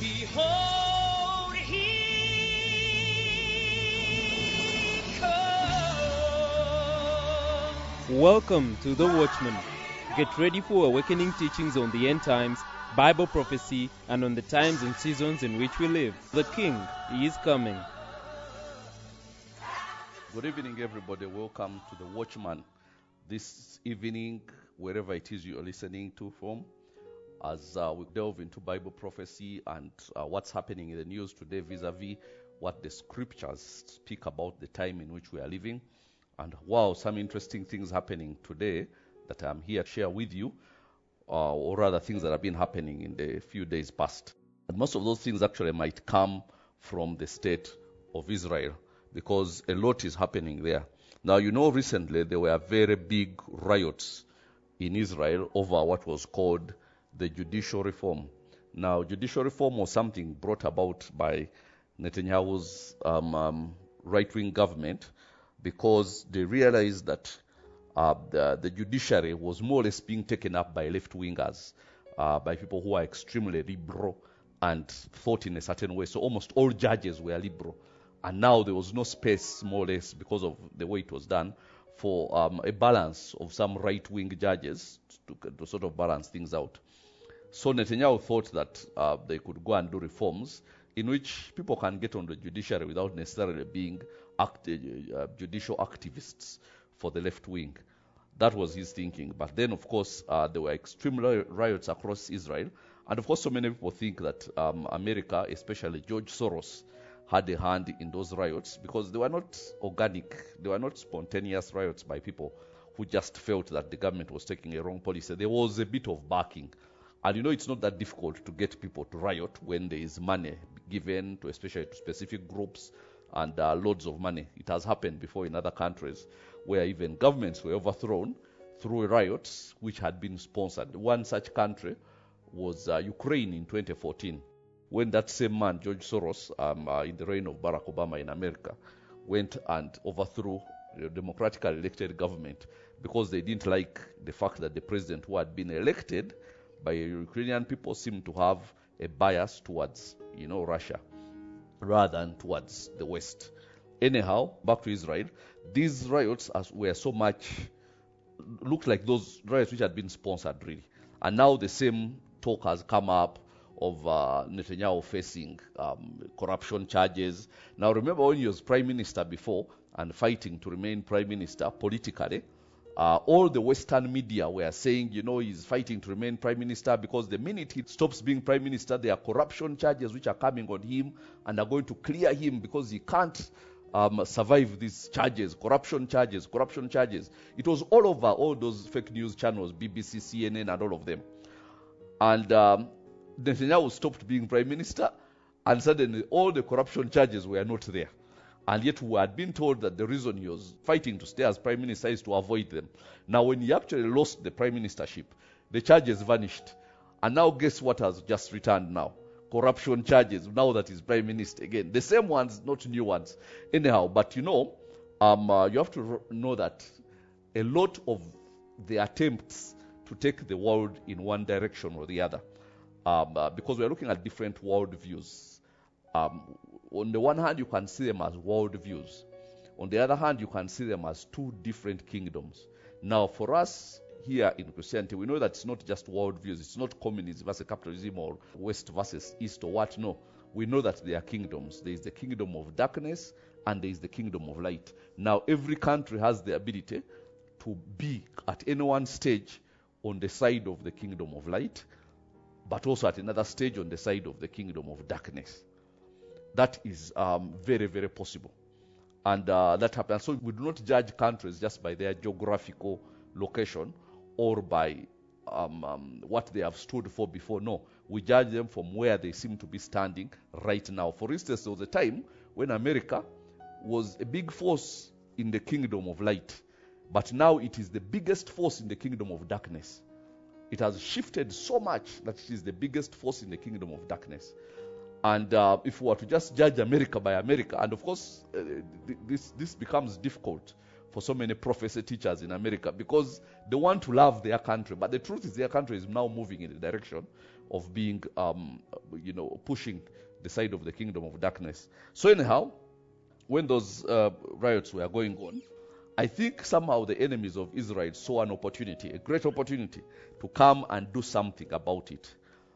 Behold, he comes. Welcome to The Watchman. Get ready for awakening teachings on the end times, Bible prophecy, and on the times and seasons in which we live. The King is coming. Good evening, everybody. Welcome to The Watchman. This evening, wherever it is you're listening to from, as we delve into Bible prophecy and what's happening in the news today vis-a-vis what the scriptures speak about the time in which we are living. And wow, some interesting things happening today that I'm here to share with you, or rather things that have been happening in the few days past. And most of those things actually might come from the state of Israel, because a lot is happening there. Now, you know, recently there were very big riots in Israel over what was called the judicial reform. Now, judicial reform was something brought about by Netanyahu's right-wing government, because they realized that the judiciary was more or less being taken up by left-wingers, by people who are extremely liberal and thought in a certain way. So almost all judges were liberal. And now there was no space, more or less, because of the way it was done, for a balance of some right-wing judges to sort of balance things out. So Netanyahu thought that they could go and do reforms in which people can get on the judiciary without necessarily being judicial activists for the left wing. That was his thinking. But then, of course, there were extreme riots across Israel. And of course, so many people think that America, especially George Soros, had a hand in those riots, because they were not organic, they were not spontaneous riots by people who just felt that the government was taking a wrong policy. There was a bit of backing. And you know, it's not that difficult to get people to riot when there is money given to, especially to specific groups, and loads of money. It has happened before in other countries where even governments were overthrown through riots which had been sponsored. One such country was Ukraine in 2014, when that same man, George Soros, in the reign of Barack Obama in America, went and overthrew the democratically elected government because they didn't like the fact that the president who had been elected by Ukrainian people seemed to have a bias towards, Russia rather than towards the West. Anyhow, back to Israel. These riots were so much, looked like those riots which had been sponsored, really. And now the same talk has come up of Netanyahu facing corruption charges. Now, remember when he was prime minister before and fighting to remain prime minister politically, all the Western media were saying, he's fighting to remain prime minister because the minute he stops being prime minister, there are corruption charges which are coming on him and are going to clear him because he can't survive these charges, corruption charges. It was all over all those fake news channels, BBC, CNN, and all of them. And Netanyahu stopped being prime minister, and suddenly all the corruption charges were not there. And yet we had been told that the reason he was fighting to stay as prime minister is to avoid them. Now, when he actually lost the prime ministership, the charges vanished. And now guess what has just returned now? Corruption charges, now that he's prime minister again. The same ones, not new ones. Anyhow, but you have to know that a lot of the attempts to take the world in one direction or the other, because we're looking at different world views. On the one hand, you can see them as world views. On the other hand, you can see them as two different kingdoms. Now, for us here in Christianity, we know that it's not just world views. It's not communism versus capitalism or West versus East or what. No, we know that they are kingdoms. There is the kingdom of darkness and there is the kingdom of light. Now, every country has the ability to be at any one stage on the side of the kingdom of light, but also at another stage on the side of the kingdom of darkness. That is very, very possible. And that happens. So we do not judge countries just by their geographical location or by what they have stood for before. No, we judge them from where they seem to be standing right now. For instance, there was a time when America was a big force in the kingdom of light, but now it is the biggest force in the kingdom of darkness. It has shifted so much that it is the biggest force in the kingdom of darkness. And if we were to just judge America by America, and of course this becomes difficult for so many prophecy teachers in America, because they want to love their country, but the truth is their country is now moving in a direction of being, pushing the side of the kingdom of darkness. So anyhow, when those riots were going on, I think somehow the enemies of Israel saw an opportunity, a great opportunity, to come and do something about it.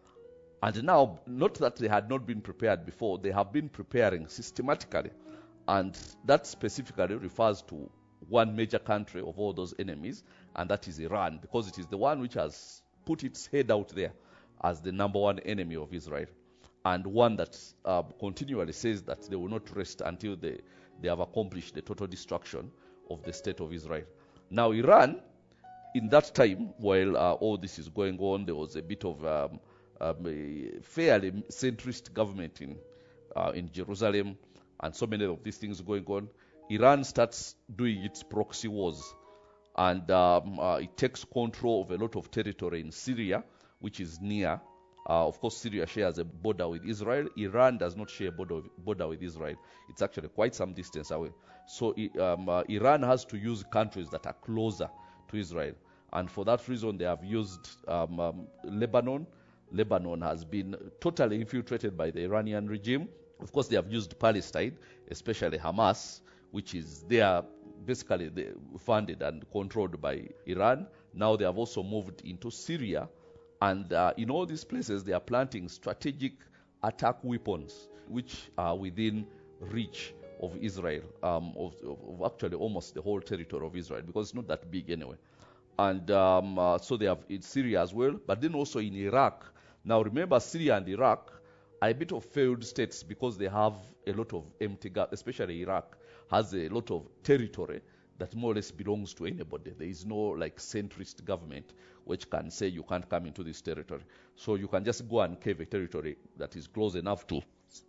And now, not that they had not been prepared before, they have been preparing systematically. And that specifically refers to one major country of all those enemies, and that is Iran, because it is the one which has put its head out there as the number one enemy of Israel, and one that continually says that they will not rest until they have accomplished the total destruction of the state of Israel. Now, Iran, in that time, while all this is going on, there was a bit of a fairly centrist government in Jerusalem, and so many of these things going on. Iran starts doing its proxy wars, and it takes control of a lot of territory in Syria, which is near. Of course, Syria shares a border with Israel. Iran does not share a border with Israel. It's actually quite some distance away. So Iran has to use countries that are closer to Israel. And for that reason, they have used Lebanon. Lebanon has been totally infiltrated by the Iranian regime. Of course, they have used Palestine, especially Hamas, which is basically funded and controlled by Iran. Now they have also moved into Syria. And in all these places, they are planting strategic attack weapons, which are within reach of Israel, of actually almost the whole territory of Israel, because it's not that big anyway. And so they have in Syria as well, but then also in Iraq. Now remember, Syria and Iraq are a bit of failed states because they have a lot of empty, especially Iraq has a lot of territory that more or less belongs to anybody. There is no centrist government which can say you can't come into this territory. So you can just go and cave a territory that is close enough to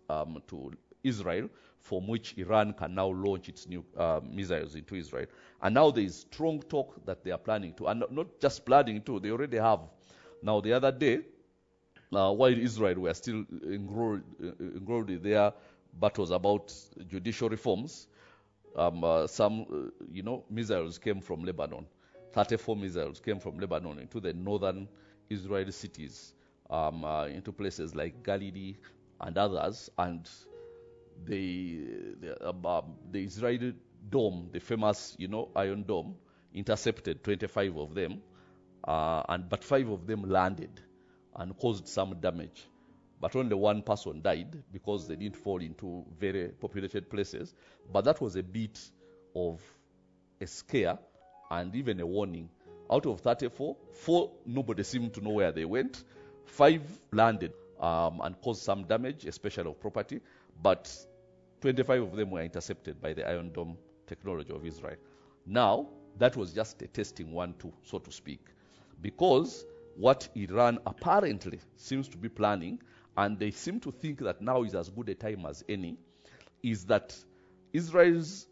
Israel, from which Iran can now launch its new missiles into Israel. And now there is strong talk that they are planning to, and not just planning to, they already have. Now the other day, while Israel were still enrolled in their battles about judicial reforms, some missiles came from Lebanon. 34 missiles came from Lebanon into the northern Israeli cities, into places like Galilee and others. And the Israeli Dome, the famous Iron Dome, intercepted 25 of them, but 5 of them landed and caused some damage. But only one person died because they didn't fall into very populated places. But that was a bit of a scare and even a warning. Out of 34, 4 nobody seemed to know where they went. 5 landed and caused some damage, especially of property. But 25 of them were intercepted by the Iron Dome technology of Israel. Now, that was just a testing 1-2, so to speak. Because what Iran apparently seems to be planning, and they seem to think that now is as good a time as any, is that Israel's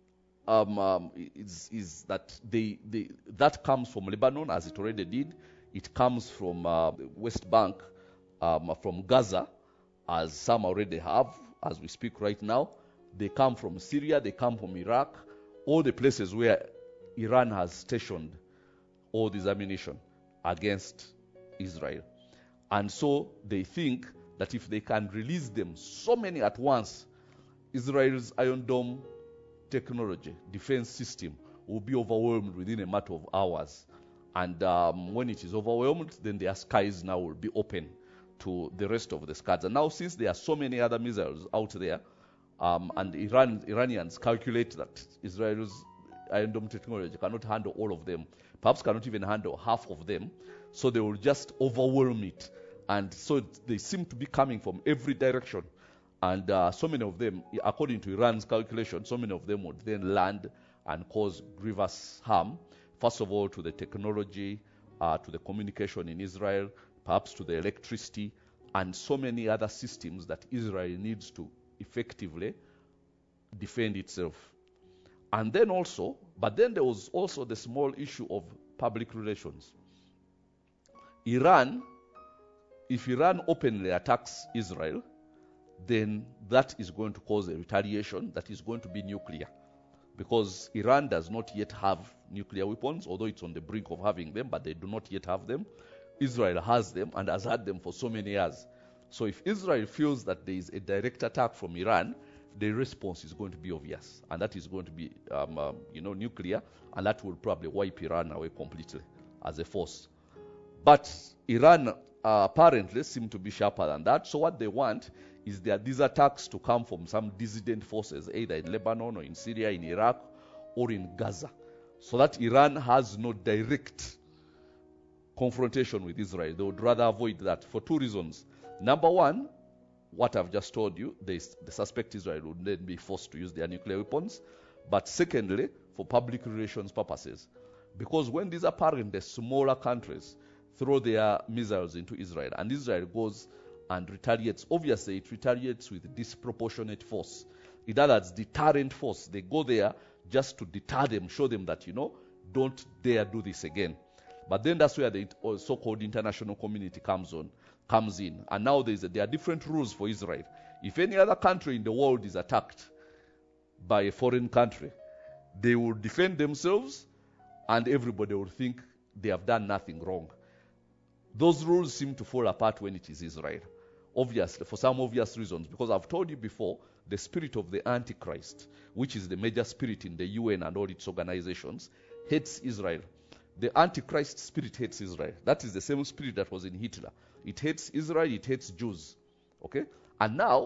is that that comes from Lebanon, as it already did. It comes from West Bank, from Gaza, as some already have, as we speak right now. They come from Syria, they come from Iraq, all the places where Iran has stationed all this ammunition against Israel. And so they think that if they can release them, so many at once, Israel's Iron Dome technology, defense system, will be overwhelmed within a matter of hours. And when it is overwhelmed, then their skies now will be open to the rest of the skies. And now, since there are so many other missiles out there, and Iranians calculate that Israel's Iron Dome technology cannot handle all of them, perhaps cannot even handle half of them, so they will just overwhelm it. And so they seem to be coming from every direction. And so many of them, according to Iran's calculation, so many of them would then land and cause grievous harm, first of all to the technology, to the communication in Israel, perhaps to the electricity, and so many other systems that Israel needs to effectively defend itself. And then also, but then there was also the small issue of public relations. If Iran openly attacks Israel, then that is going to cause a retaliation that is going to be nuclear. Because Iran does not yet have nuclear weapons, although it's on the brink of having them, but they do not yet have them. Israel has them and has had them for so many years. So if Israel feels that there is a direct attack from Iran, the response is going to be obvious, and that is going to be, nuclear, and that will probably wipe Iran away completely as a force. But Iran apparently seem to be sharper than that. So what they want is that these attacks to come from some dissident forces, either in Lebanon or in Syria, in Iraq, or in Gaza, so that Iran has no direct confrontation with Israel. They would rather avoid that for two reasons. Number one, what I've just told you, they suspect Israel would then be forced to use their nuclear weapons. But secondly, for public relations purposes. Because when these apparently smaller countries throw their missiles into Israel, and Israel goes and retaliates, obviously it retaliates with disproportionate force. In other words, deterrent force. They go there just to deter them, show them that, don't dare do this again. But then that's where the so-called international community comes in. And now there are different rules for Israel. If any other country in the world is attacked by a foreign country, they will defend themselves and everybody will think they have done nothing wrong. Those rules seem to fall apart when it is Israel. Obviously, for some obvious reasons, because I've told you before, the spirit of the Antichrist, which is the major spirit in the UN and all its organizations, hates Israel. The Antichrist spirit hates Israel. That is the same spirit that was in Hitler. It hates Israel, it hates Jews. Okay? And now,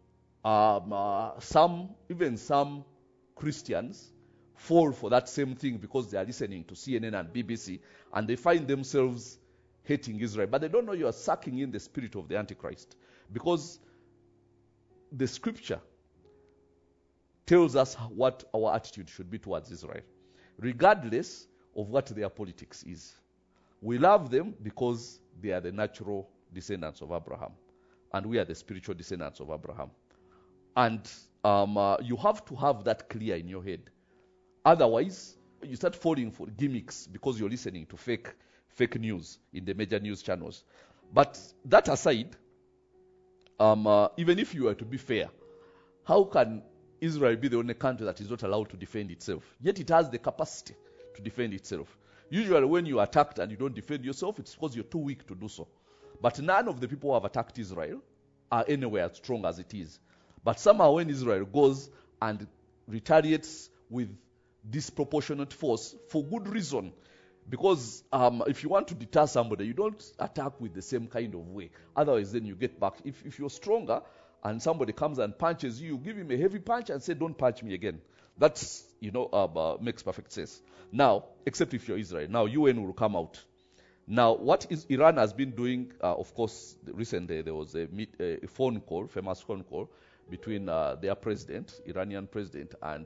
some Christians fall for that same thing because they are listening to CNN and BBC, and they find themselves hating Israel. But they don't know you are sucking in the spirit of the Antichrist. Because the scripture tells us what our attitude should be towards Israel, regardless of what their politics is. We love them because they are the natural descendants of Abraham, and we are the spiritual descendants of Abraham. And you have to have that clear in your head. Otherwise, you start falling for gimmicks because you're listening to fake news in the major news channels. But that aside, even if you were to be fair, how can Israel be the only country that is not allowed to defend itself? Yet it has the capacity to defend itself. Usually when you are attacked and you don't defend yourself, it's because you're too weak to do so. But none of the people who have attacked Israel are anywhere as strong as it is. But somehow when Israel goes and retaliates with disproportionate force for good reason, because if you want to deter somebody, you don't attack with the same kind of way. Otherwise, then you get back. If you're stronger and somebody comes and punches you, you give him a heavy punch and say, don't punch me again. That's, makes perfect sense. Now, except if you're Israel. Now, UN will come out. Now, what Iran has been doing, of course, recently there was a phone call, famous phone call, between their president, Iranian president, and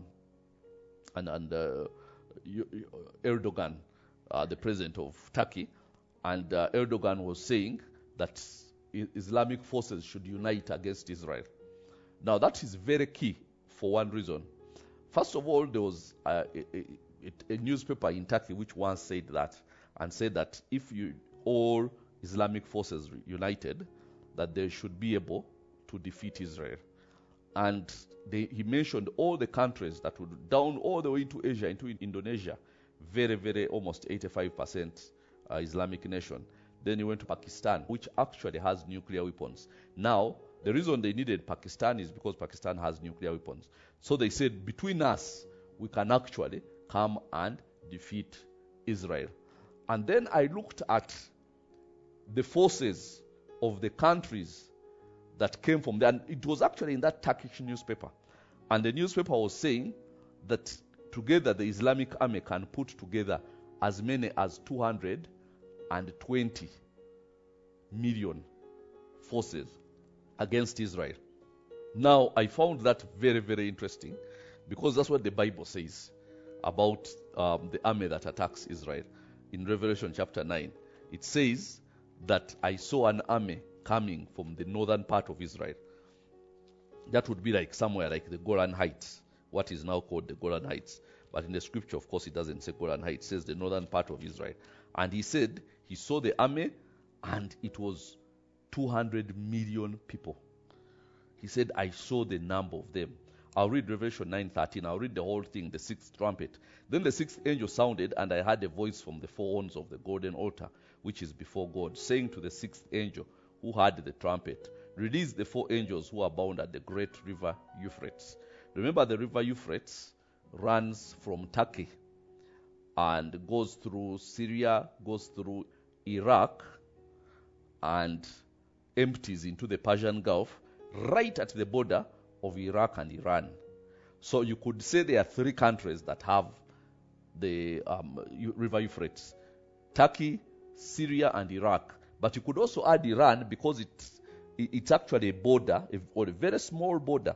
Erdogan, the president of Turkey. And Erdogan was saying that Islamic forces should unite against Israel. Now, that is very key for one reason. First of all, there was a newspaper in Turkey which once said that, and said that if all Islamic forces united, that they should be able to defeat Israel. And he mentioned all the countries that would down all the way into Asia, into Indonesia, very, very, almost 85% Islamic nation. Then he went to Pakistan, which actually has nuclear weapons. Now, the reason they needed Pakistan is because Pakistan has nuclear weapons. So they said, between us, we can actually come and defeat Israel. And then I looked at the forces of the countries that came from there. And it was actually in that Turkish newspaper. And the newspaper was saying that together the Islamic army can put together as many as 220 million forces against Israel. Now, I found that very, very interesting because that's what the Bible says about the army that attacks Israel. In Revelation chapter 9, it says that I saw an army coming from the northern part of Israel. That would be like somewhere like the Golan Heights, what is now called the Golan Heights. But in the scripture, of course, it doesn't say Golan Heights, it says the northern part of Israel. And he said he saw the army and it was 200 million people. He said, I saw the number of them. I'll read Revelation 9:13. I'll read the whole thing, the sixth trumpet. Then the sixth angel sounded, and I heard a voice from the four horns of the golden altar, which is before God, saying to the sixth angel who had the trumpet, release the four angels who are bound at the great river Euphrates. Remember, the river Euphrates runs from Turkey and goes through Syria, goes through Iraq, and empties into the Persian Gulf, right at the border of Iraq and Iran. So you could say there are three countries that have the river Euphrates: Turkey, Syria, and Iraq. But you could also add Iran, because it's actually a border, or a very small border,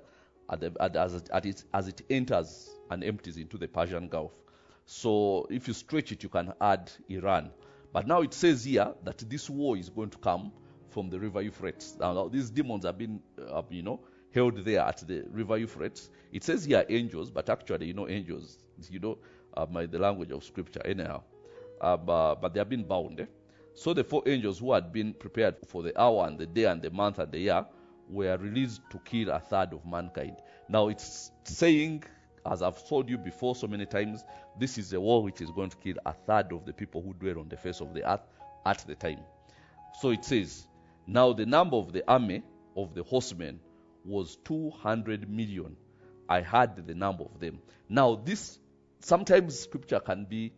as it enters and empties into the Persian Gulf. So if you stretch it, you can add Iran. But now it says here that this war is going to come from the river Euphrates. Now these demons have been, held there at the river Euphrates. It says here angels, but actually, angels, by the language of scripture anyhow. But they have been bound. So the four angels who had been prepared for the hour and the day and the month and the year were released to kill a third of mankind. Now it's saying, as I've told you before so many times, this is a war which is going to kill a third of the people who dwell on the face of the earth at the time. So it says, now the number of the army of the horsemen was 200 million. I had the number of them. Now this, sometimes scripture can be,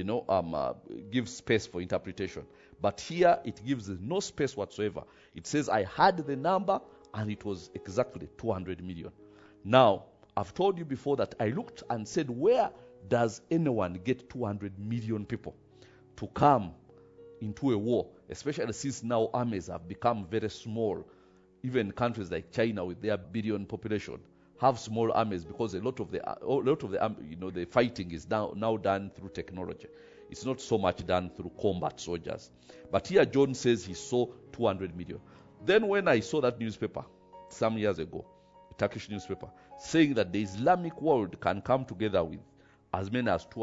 give space for interpretation. But here it gives no space whatsoever. It says, I had the number, and it was exactly 200 million. Now, I've told you before that I looked and said, where does anyone get 200 million people to come into a war? Especially since now armies have become very small. Even countries like China, with their billion population, have small armies, because a lot of the fighting is now done through technology. It's not so much done through combat soldiers. But here John says he saw 200 million. Then when I saw that newspaper some years ago, a Turkish newspaper, saying that the Islamic world can come together with as many as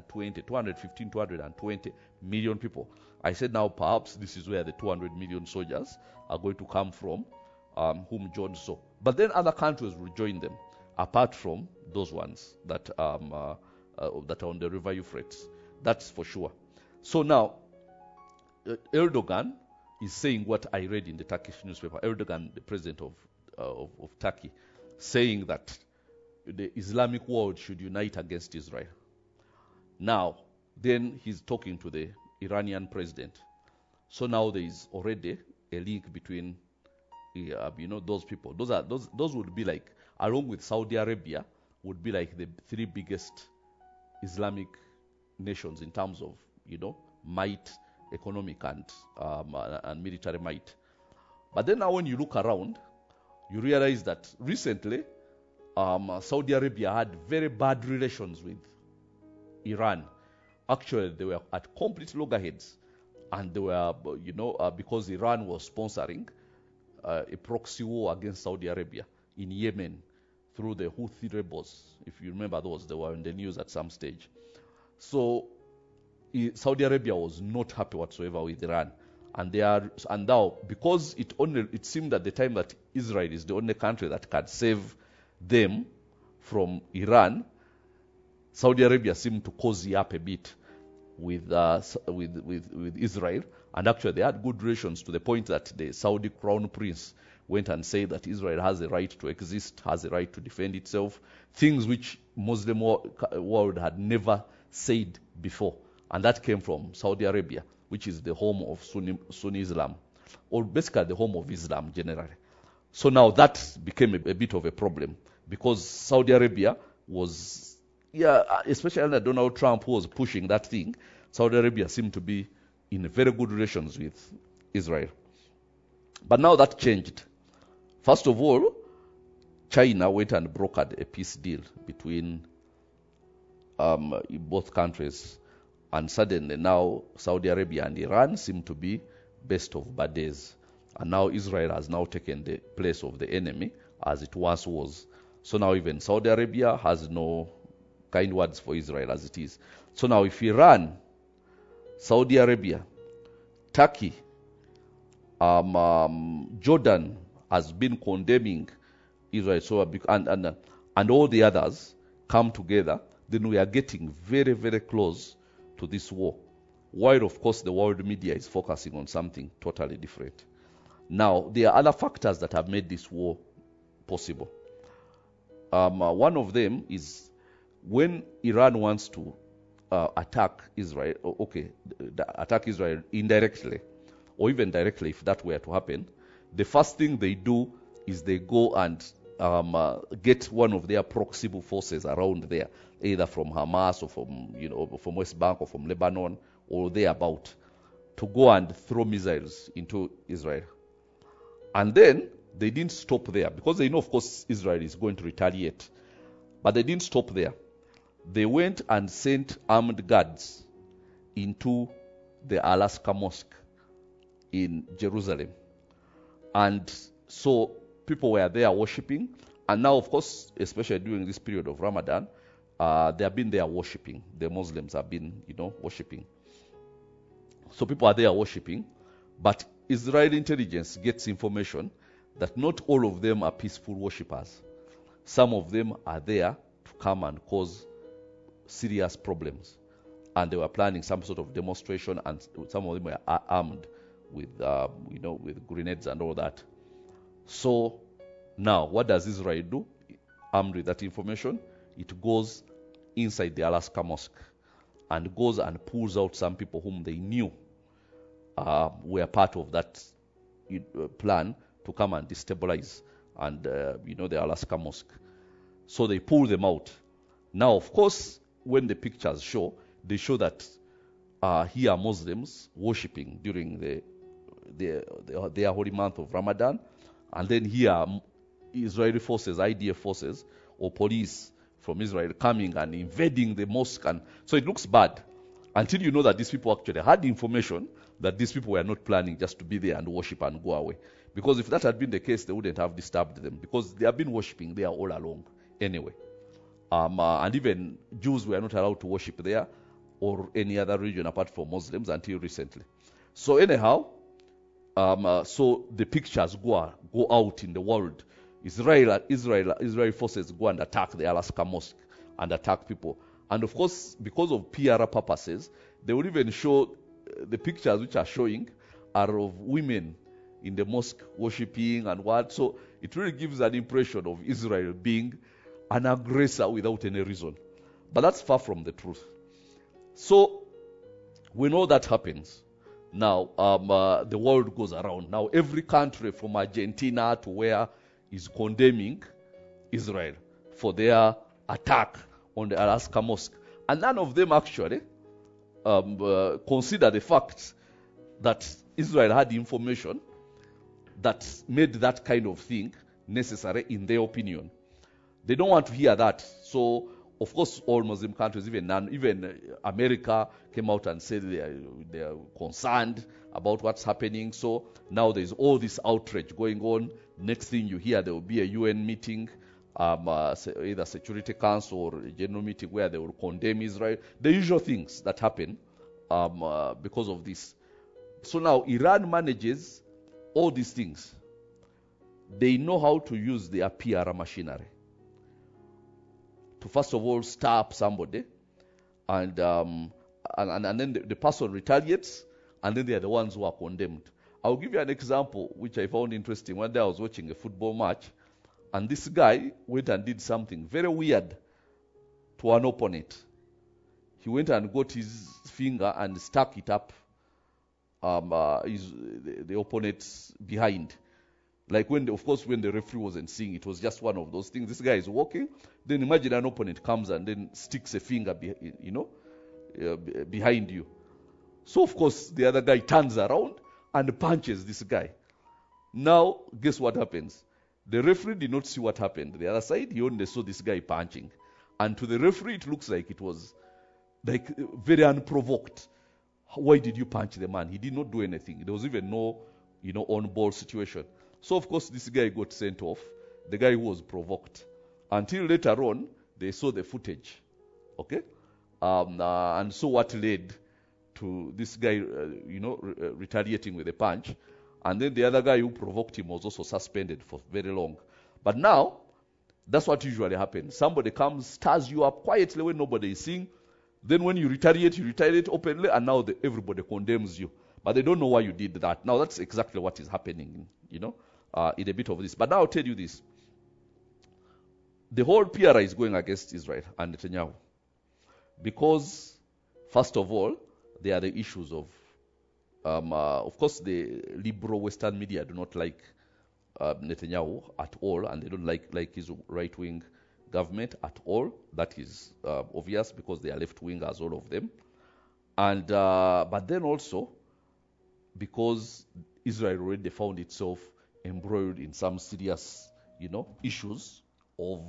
220 million people, I said, now perhaps this is where the 200 million soldiers are going to come from, whom John saw. But then other countries will join them, apart from those ones that are on the river Euphrates. That's for sure. So now, Erdogan is saying what I read in the Turkish newspaper. Erdogan, the president of Turkey, saying that the Islamic world should unite against Israel. Now, then he's talking to the Iranian president. So now there is already a link between, those people. Those would be like, along with Saudi Arabia, would be like the three biggest Islamic nations in terms of, might, economic and military might. But then now when you look around, you realize that recently Saudi Arabia had very bad relations with Iran. Actually, they were at complete loggerheads, and they were, because Iran was sponsoring a proxy war against Saudi Arabia in Yemen through the Houthi rebels. If you remember those, they were in the news at some stage. So Saudi Arabia was not happy whatsoever with Iran, and now, because it seemed at the time that Israel is the only country that can save them from Iran, Saudi Arabia seemed to cozy up a bit with Israel, and actually they had good relations, to the point that the Saudi crown prince went and said that Israel has the right to exist, has the right to defend itself, things which Muslim world had never said before. And that came from Saudi Arabia, which is the home of Sunni Islam, or basically the home of Islam generally. So now that became a bit of a problem, because Saudi Arabia was, especially under Donald Trump, who was pushing that thing, Saudi Arabia seemed to be in very good relations with Israel. But now that changed. First of all, China went and brokered a peace deal between both countries, and suddenly now Saudi Arabia and Iran seem to be best of buddies, and now Israel has now taken the place of the enemy as it once was. So now even Saudi Arabia has no kind words for Israel as it is. So now if Iran, Saudi Arabia, Turkey, Jordan has been condemning Israel, so and all the others come together, then we are getting very, very close to this war. while of course the world media is focusing on something totally different. Now, there are other factors that have made this war possible. One of them is when Iran wants to attack Israel, attack Israel indirectly, or even directly if that were to happen, the first thing they do is they go and get one of their proxy forces around there, either from Hamas or from West Bank or from Lebanon or thereabout, to go and throw missiles into Israel. And then they didn't stop there because they know, of course, Israel is going to retaliate. But they didn't stop there. They went and sent armed guards into the Al-Aqsa Mosque in Jerusalem. And so people were there worshipping. And now, of course, especially during this period of Ramadan, they have been there worshipping. The Muslims have been, worshipping. So people are there worshipping. But Israeli intelligence gets information that not all of them are peaceful worshippers. Some of them are there to come and cause serious problems. And they were planning some sort of demonstration, and some of them were armed with, with grenades and all that. So now, what does Israel do? Armed with that information, it goes inside the Al-Aqsa Mosque and goes and pulls out some people whom they knew were part of that plan to come and destabilize and the Al-Aqsa Mosque. So they pull them out. Now, of course, when the pictures show, they show that here are Muslims worshipping during their holy month of Ramadan, and then here are Israeli forces, IDF forces, or police from Israel coming and invading the mosque. And so it looks bad until you know that these people actually had information that these people were not planning just to be there and worship and go away. Because if that had been the case, they wouldn't have disturbed them, because they have been worshipping there all along anyway. And even Jews were not allowed to worship there or any other region apart from Muslims until recently. So anyhow, so the pictures go out in the world. Israeli forces go and attack the Al-Aqsa Mosque and attack people. And of course, because of PR purposes, they will even show the pictures which are showing are of women in the mosque worshipping and what. So it really gives an impression of Israel being an aggressor without any reason. But that's far from the truth. So when all that happens, now the world goes around. Now every country from Argentina to where is condemning Israel for their attack on the Al-Aqsa Mosque. And none of them actually consider the fact that Israel had information that made that kind of thing necessary in their opinion. They don't want to hear that. So, of course, all Muslim countries, even America, came out and said they are concerned about what's happening. So now there's all this outrage going on. Next thing you hear, there will be a UN meeting, either Security Council or a general meeting where they will condemn Israel. The usual things that happen because of this. So now Iran manages all these things. They know how to use their PR machinery to first of all stir up somebody, and then the person retaliates, and then they are the ones who are condemned. I'll give you an example which I found interesting. One day I was watching a football match, and this guy went and did something very weird to an opponent. He went and got his finger and stuck it up the opponent's behind. Like when the referee wasn't seeing, it was just one of those things. This guy is walking, then imagine an opponent comes and then sticks a finger, behind you. So of course the other guy turns around and punches this guy. Now guess what happens? The referee did not see what happened. The other side, he only saw this guy punching, and to the referee it looks like it was like very unprovoked. Why did you punch the man? He did not do anything. There was even no, on-ball situation. So of course this guy got sent off, the guy who was provoked. Until later on, they saw the footage. Okay? And so what led to this guy, retaliating with a punch. And then the other guy who provoked him was also suspended for very long. But now, that's what usually happens. Somebody comes, stirs you up quietly when nobody is seeing. Then when you retaliate openly, and now everybody condemns you. But they don't know why you did that. Now that's exactly what is happening, in a bit of this. But now I'll tell you this. The whole PRI is going against Israel and Netanyahu. Because, first of all, there are the issues of course, the liberal Western media do not like Netanyahu at all, and they don't like his right-wing government at all. That is obvious because they are left-wingers, all of them. And but then also because Israel already found itself embroiled in some serious, issues of,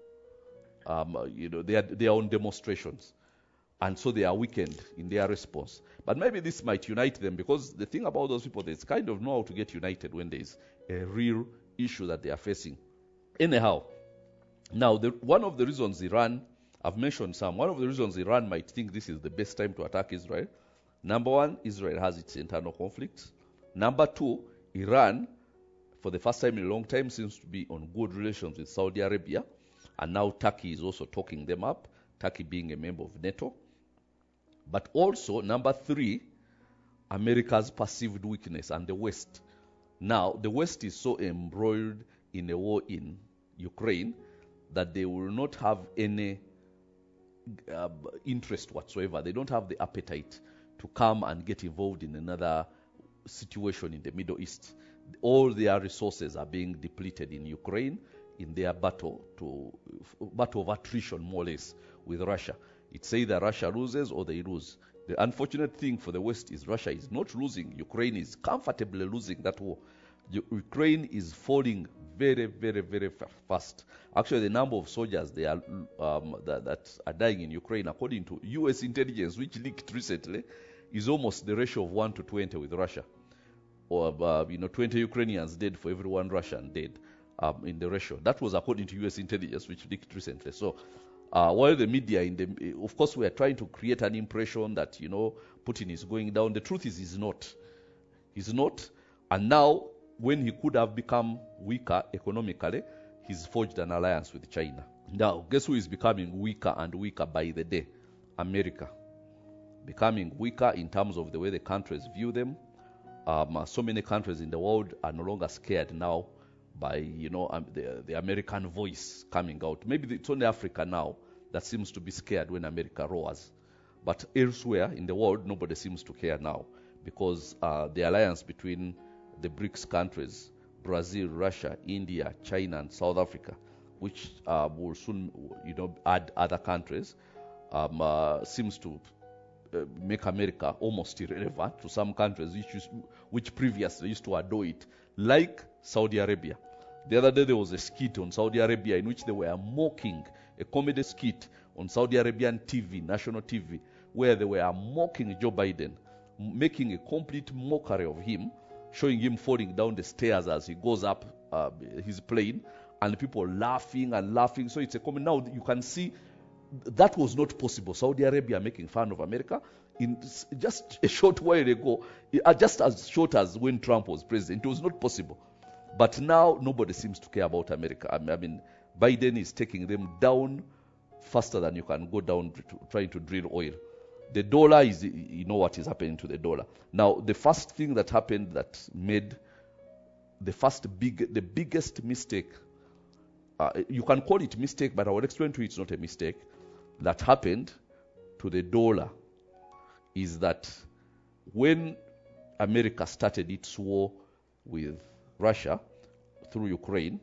they are on demonstrations. And so they are weakened in their response. But maybe this might unite them, because the thing about those people, they kind of know how to get united when there is a real issue that they are facing. Anyhow, now one of the reasons Iran, I've mentioned some, one of the reasons Iran might think this is the best time to attack Israel. Number one, Israel has its internal conflicts. Number two, Iran, for the first time in a long time, seems to be on good relations with Saudi Arabia. And now Turkey is also talking them up, Turkey being a member of NATO. But also, number three, America's perceived weakness and the West. Now, the West is so embroiled in a war in Ukraine that they will not have any interest whatsoever. They don't have the appetite to come and get involved in another situation in the Middle East. All their resources are being depleted in Ukraine in their battle of attrition, more or less, with Russia. It's either Russia loses or they lose. The unfortunate thing for the West is Russia is not losing. Ukraine is comfortably losing that war. Ukraine is falling very, very, very fast. Actually, the number of soldiers that are dying in Ukraine, according to U.S. intelligence, which leaked recently, is almost the ratio of 1 to 20 with Russia. Or 20 Ukrainians dead for every one Russian dead in the ratio. That was according to U.S. intelligence, which leaked recently. So, while the media, of course, we are trying to create an impression that Putin is going down. The truth is, he's not. He's not. And now, when he could have become weaker economically, he's forged an alliance with China. Now, guess who is becoming weaker and weaker by the day? America. Becoming weaker in terms of the way the countries view them. So many countries in the world are no longer scared now by the American voice coming out. Maybe it's only Africa now that seems to be scared when America roars. But elsewhere in the world, nobody seems to care now, because the alliance between the BRICS countries, Brazil, Russia, India, China, and South Africa, which will soon add other countries, seems to make America almost irrelevant to some countries which previously used to adore it, like Saudi Arabia. The other day there was a skit on Saudi Arabia in which they were mocking, a comedy skit on Saudi Arabian TV, national TV, where they were mocking Joe Biden, making a complete mockery of him, showing him falling down the stairs as he goes up his plane, and people laughing and laughing. So it's a comedy. Now you can see that was not possible. Saudi Arabia making fun of America in just a short while ago, just as short as when Trump was president. It was not possible. But now nobody seems to care about America. I mean, Biden is taking them down faster than you can go down trying to drill oil. The dollar is, what is happening to the dollar. Now, the first thing that happened that made the biggest mistake, you can call it mistake, but I will explain to you it's not a mistake, that happened to the dollar is that when America started its war with Russia through Ukraine,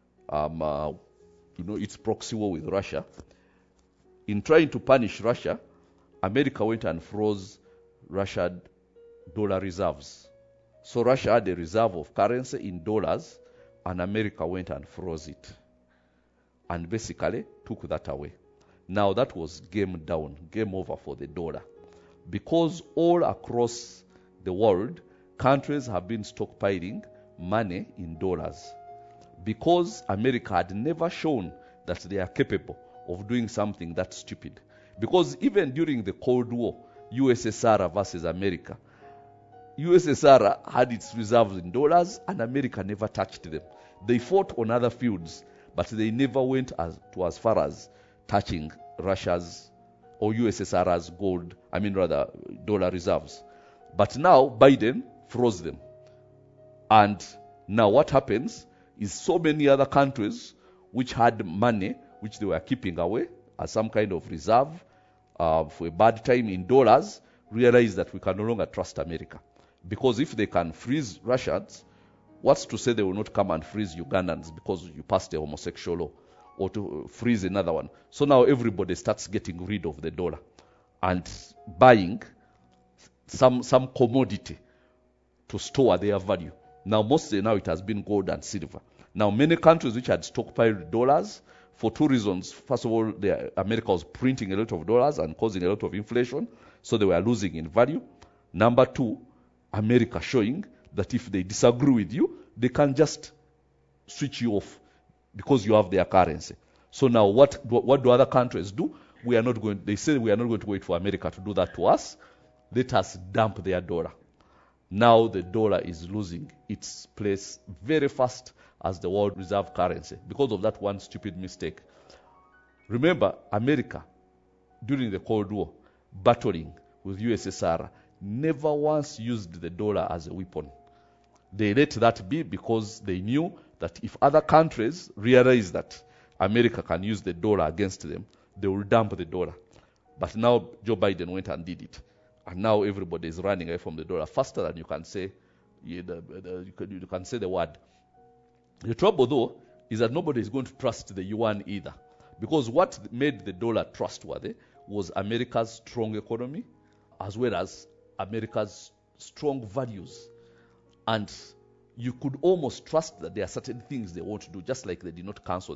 its proxy war with Russia, in trying to punish Russia, America went and froze Russian dollar reserves. So Russia had a reserve of currency in dollars, and America went and froze it. And basically took that away. Now that was game down, game over for the dollar. Because all across the world, countries have been stockpiling money in dollars. Because America had never shown that they are capable of doing something that stupid. Because even during the Cold War, USSR versus America, USSR had its reserves in dollars and America never touched them. They fought on other fields, but they never went as far as touching Russia's or USSR has dollar reserves. But now Biden froze them. And now what happens is so many other countries which had money, which they were keeping away as some kind of reserve for a bad time in dollars, realize that we can no longer trust America. Because if they can freeze Russians, what's to say they will not come and freeze Ugandans because you passed a homosexual law, or to freeze another one? So now everybody starts getting rid of the dollar and buying some commodity to store their value. Now mostly now it has been gold and silver. Now many countries which had stockpiled dollars for two reasons. First of all, America was printing a lot of dollars and causing a lot of inflation, so they were losing in value. Number two, America showing that if they disagree with you, they can just switch you off because you have their currency. So now what do other countries do? They say we are not going to wait for America to do that to us. Let us dump their dollar. Now the dollar is losing its place very fast as the world reserve currency because of that one stupid mistake. Remember, America, during the Cold War, battling with USSR, never once used the dollar as a weapon. They let that be because they knew that if other countries realize that America can use the dollar against them, they will dump the dollar. But now Joe Biden went and did it. And now everybody is running away from the dollar faster than you can say you can say the word. The trouble, though, is that nobody is going to trust the yuan either. Because what made the dollar trustworthy was America's strong economy as well as America's strong values. And you could almost trust that there are certain things they want to do, just like they did not cancel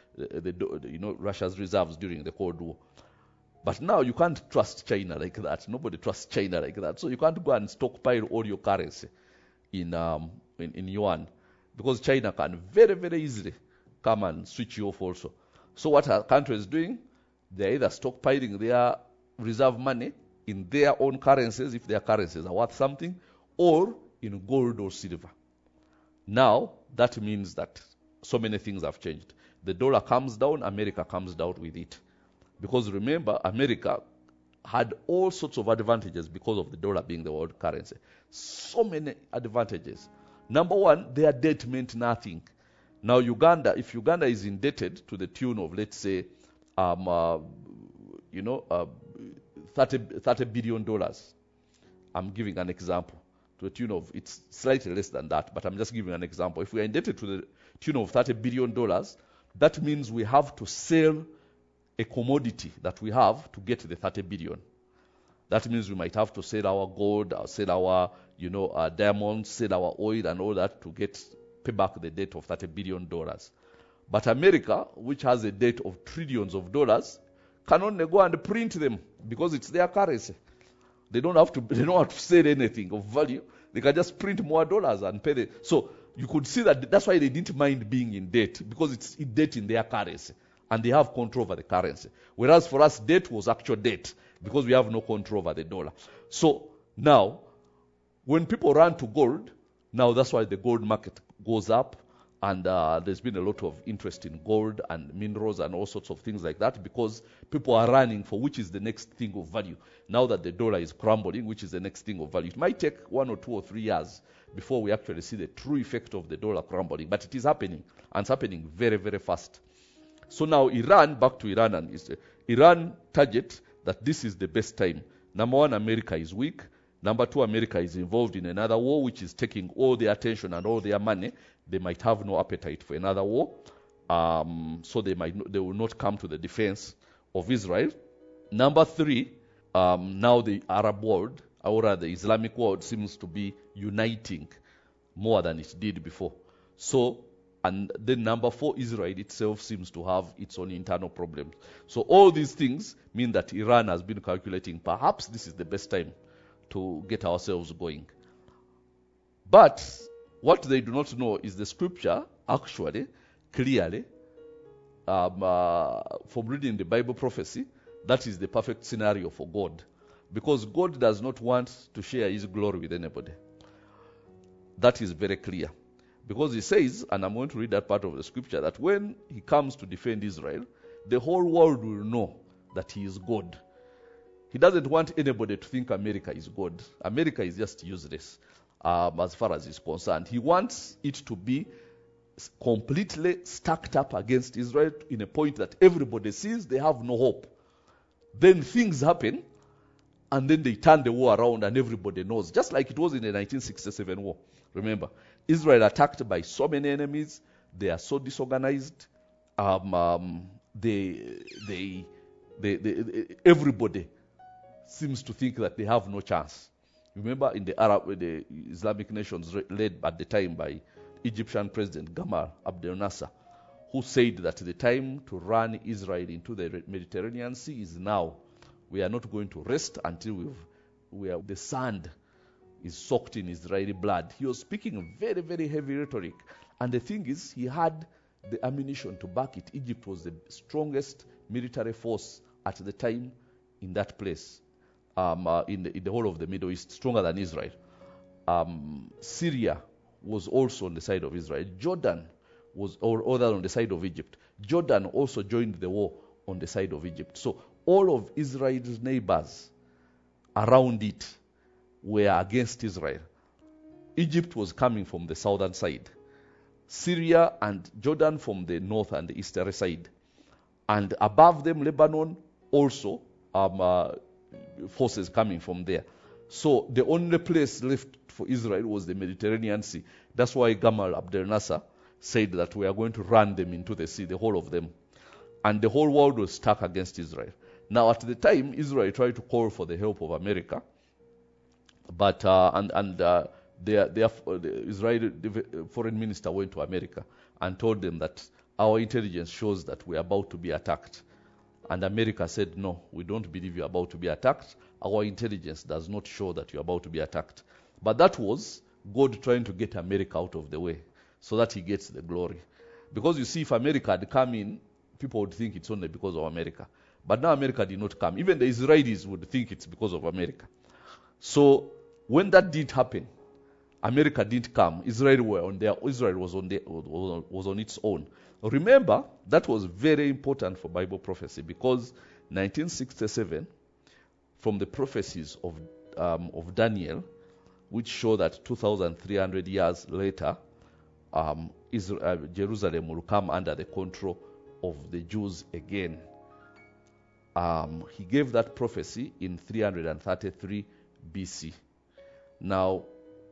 Russia's reserves during the Cold War. But now you can't trust China like that. Nobody trusts China like that. So you can't go and stockpile all your currency in yuan, because China can very, very easily come and switch you off also. So what are countries doing? They're either stockpiling their reserve money in their own currencies, if their currencies are worth something, or in gold or silver. Now, that means that so many things have changed. The dollar comes down, America comes down with it. Because remember, America had all sorts of advantages because of the dollar being the world currency. So many advantages. Number one, their debt meant nothing. Now Uganda, if Uganda is indebted to the tune of, let's say, $30 billion, I'm giving an example, to the tune of, it's slightly less than that, but I'm just giving an example. If we are indebted to the tune of $30 billion, that means we have to sell a commodity that we have to get the 30 billion. That means we might have to sell our gold, or sell our, diamonds, sell our oil and all that to pay back the debt of $30 billion. But America, which has a debt of trillions of dollars, can only go and print them because it's their currency. They don't have to sell anything of value. They can just print more dollars and pay So you could see that's why they didn't mind being in debt, because it's in debt in their currency. And they have control over the currency. Whereas for us, debt was actual debt because we have no control over the dollar. So now, when people run to gold, now that's why the gold market goes up, and there's been a lot of interest in gold and minerals and all sorts of things like that, because people are running for which is the next thing of value. Now that the dollar is crumbling, which is the next thing of value? It might take 1 or 2 or 3 years before we actually see the true effect of the dollar crumbling, but it is happening, and it's happening very, very fast. So now Iran, back to Iran, and Iran target that this is the best time. Number one, America is weak. Number two, America is involved in another war which is taking all their attention and all their money. They might have no appetite for another war. So they will not come to the defense of Israel. Number three, now the Arab world, or the Islamic world, seems to be uniting more than it did before. So, and then number four, Israel itself seems to have its own internal problems. So all these things mean that Iran has been calculating, perhaps this is the best time to get ourselves going. But what they do not know is the scripture actually, clearly, from reading the Bible prophecy, that is the perfect scenario for God. Because God does not want to share his glory with anybody. That is very clear. Because he says, and I'm going to read that part of the scripture, that when he comes to defend Israel, the whole world will know that he is God. He doesn't want anybody to think America is God. America is just useless as far as he's concerned. He wants it to be completely stacked up against Israel in a point that everybody sees they have no hope. Then things happen, and then they turn the war around and everybody knows. Just like it was in the 1967 war. Remember, Israel attacked by so many enemies. They are so disorganized. Everybody seems to think that they have no chance. Remember in the Islamic nations led at the time by Egyptian President Gamal Abdel Nasser, who said that the time to run Israel into the Mediterranean Sea is now. We are not going to rest until the sand is soaked in Israeli blood. He was speaking very, very heavy rhetoric. And the thing is, he had the ammunition to back it. Egypt was the strongest military force at the time in that place, in the whole of the Middle East, stronger than Israel. Syria was also on the side of Israel. Jordan was other on the side of Egypt. Jordan also joined the war on the side of Egypt. So all of Israel's neighbors around it were against Israel. Egypt was coming from the southern side. Syria and Jordan from the north and the eastern side. And above them, Lebanon also, forces coming from there. So the only place left for Israel was the Mediterranean Sea. That's why Gamal Abdel Nasser said that we are going to run them into the sea, the whole of them. And the whole world was stuck against Israel. Now at the time, Israel tried to call for the help of America, but the Israeli foreign minister went to America and told them that our intelligence shows that we are about to be attacked. And America said, no, we don't believe you're about to be attacked. Our intelligence does not show that you're about to be attacked. But that was God trying to get America out of the way so that he gets the glory. Because you see, if America had come in, people would think it's only because of America. But now America did not come. Even the Israelis would think it's because of America. So when that did happen, America didn't come. Israel was on its own. Remember, that was very important for Bible prophecy because 1967, from the prophecies of Daniel, which show that 2,300 years later, Jerusalem will come under the control of the Jews again. He gave that prophecy in 333 BC. Now,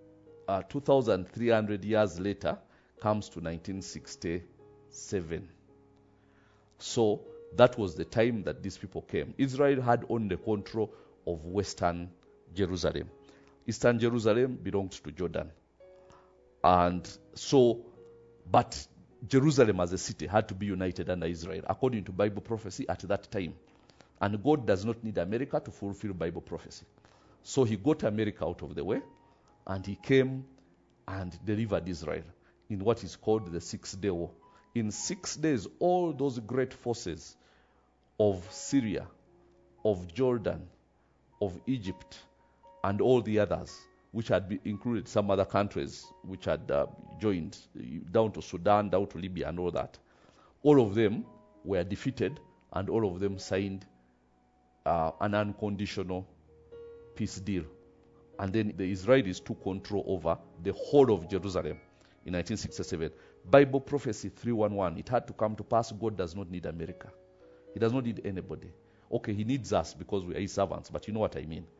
2,300 years later comes to 1967. So that was the time that these people came. Israel had only control of western Jerusalem. Eastern Jerusalem belonged to Jordan. And so, but Jerusalem as a city had to be united under Israel, according to Bible prophecy at that time. And God does not need America to fulfill Bible prophecy. So he got America out of the way, and he came and delivered Israel in what is called the 6-day war. In 6 days, all those great forces of Syria, of Jordan, of Egypt, and all the others, which had included some other countries which had joined, down to Sudan, down to Libya, and all that, all of them were defeated, and all of them signed an unconditional peace deal. And then the Israelis took control over the whole of Jerusalem in 1967. Bible prophecy 3:11, it had to come to pass. God does not need America. He does not need anybody. Okay, he needs us because we are his servants, but you know what I mean.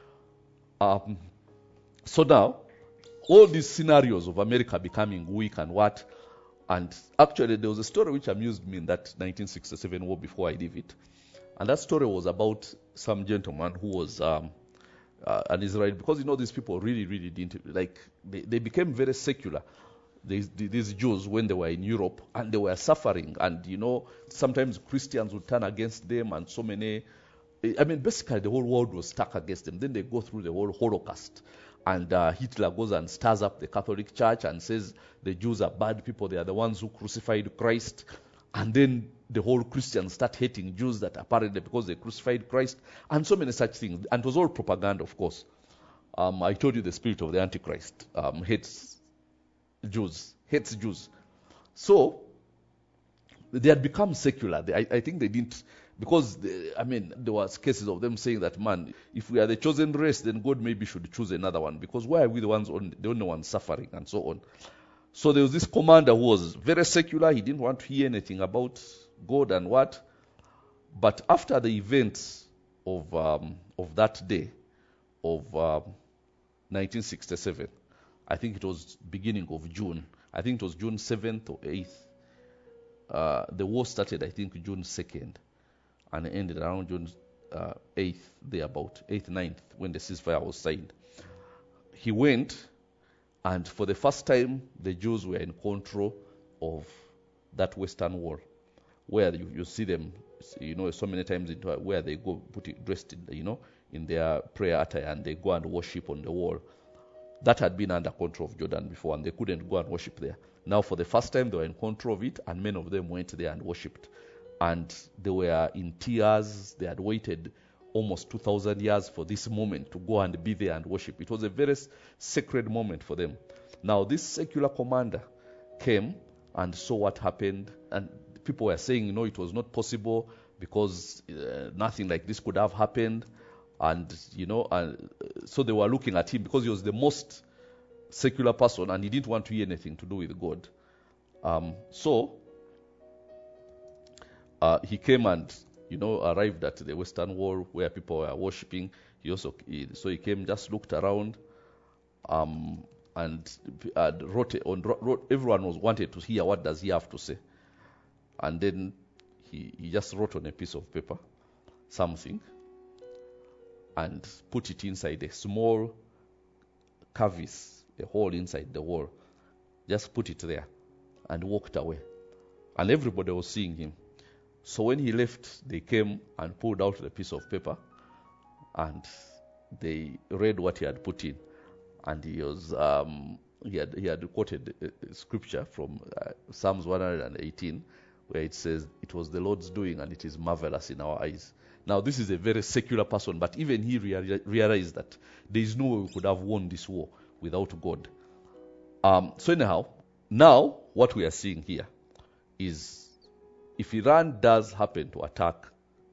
So now, all these scenarios of America becoming weak and what, and actually there was a story which amused me in that 1967 war before I leave it. And that story was about some gentleman who was an Israeli, because these people really didn't, like, they became very secular, these Jews, when they were in Europe, and they were suffering, and sometimes Christians would turn against them, and so many, basically the whole world was stuck against them. Then they go through the whole Holocaust, and Hitler goes and stirs up the Catholic Church and says the Jews are bad people, they are the ones who crucified Christ. And then the whole Christians start hating Jews that apparently because they crucified Christ, and so many such things. And it was all propaganda, of course. I told you the spirit of the Antichrist hates Jews. So they had become secular. I think they didn't, Because, there was cases of them saying that, man, if we are the chosen race, then God maybe should choose another one. Because why are we the only ones suffering, and so on. So there was this commander who was very secular. He didn't want to hear anything about God and what. But after the events of that day of 1967, I think it was beginning of June. I think it was June 7th or 8th. The war started, I think, June 2nd. And ended around June 8th, thereabout, 8th, 9th, when the ceasefire was signed. He went, and for the first time, the Jews were in control of that Western Wall, where you see them, so many times where they go dressed in their prayer attire, and they go and worship on the wall. That had been under control of Jordan before, and they couldn't go and worship there. Now, for the first time, they were in control of it, and many of them went there and worshipped. And they were in tears. They had waited almost 2,000 years for this moment to go and be there and worship. It was a very sacred moment for them. Now, this secular commander came and saw what happened, and people were saying, it was not possible because nothing like this could have happened. And, so they were looking at him because he was the most secular person and he didn't want to hear anything to do with God. He came and, arrived at the Western Wall where people were worshipping. So he came, just looked around, and wrote. Everyone wanted to hear what does he have to say, and then he just wrote on a piece of paper something, and put it inside a small crevice, a hole inside the wall. Just put it there, and walked away, and everybody was seeing him. So when he left, they came and pulled out the piece of paper, and they read what he had put in. And he was he had quoted a scripture from Psalms 118, where it says, "It was the Lord's doing, and it is marvelous in our eyes." Now, this is a very secular person, but even he realized that there is no way we could have won this war without God. So anyhow, now what we are seeing here is, if Iran does happen to attack,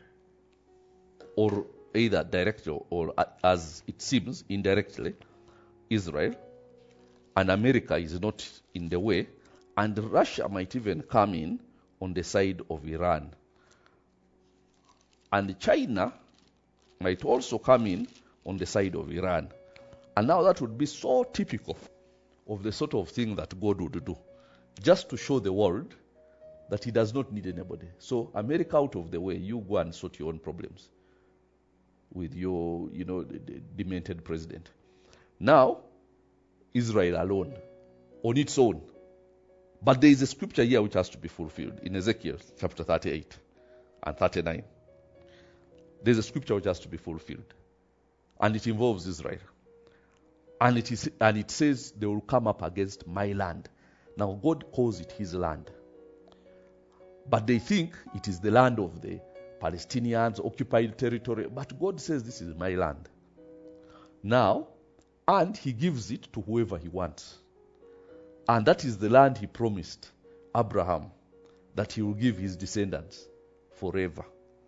or either directly or as it seems indirectly, Israel, and America is not in the way, and Russia might even come in on the side of Iran, and China might also come in on the side of Iran. And now that would be so typical of the sort of thing that God would do, just to show the world that he does not need anybody. So America out of the way, you go and sort your own problems with your, demented president. Now, Israel alone, on its own. But there is a scripture here which has to be fulfilled in Ezekiel chapter 38 and 39. There's a scripture which has to be fulfilled, and it involves Israel. And it says they will come up against my land. Now God calls it his land, but they think it is the land of the Palestinians, occupied territory. But God says this is my land. Now, and he gives it to whoever he wants. And that is the land he promised Abraham that he will give his descendants forever.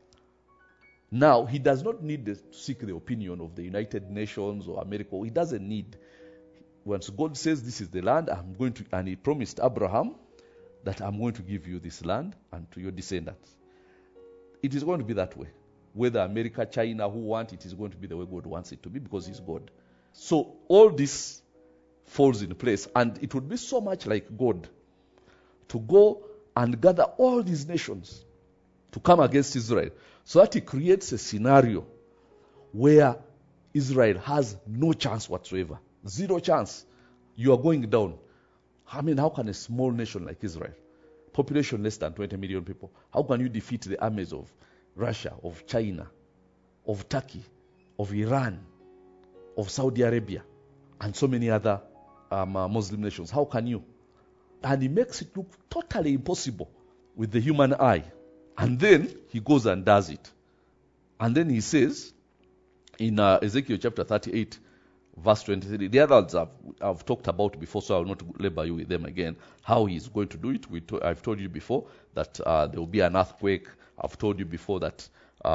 Now, he does not need to seek the opinion of the United Nations or America. He doesn't need. Once God says this is the land, and he promised Abraham that I'm going to give you this land and to your descendants. It is going to be that way. Whether America, China, who want it, is going to be the way God wants it to be, because he's God. So all this falls in place, and it would be so much like God to go and gather all these nations to come against Israel, so that he creates a scenario where Israel has no chance whatsoever. Zero chance. You are going down. I mean, how can a small nation like Israel, population less than 20 million people, how can you defeat the armies of Russia, of China, of Turkey, of Iran, of Saudi Arabia, and so many other Muslim nations? How can you? And he makes it look totally impossible with the human eye. And then he goes and does it. And then he says in Ezekiel chapter 38, verse 23. The others I've talked about before, so I will not labor you with them again. How he's going to do it. I've told you before that there will be an earthquake. I've told you before that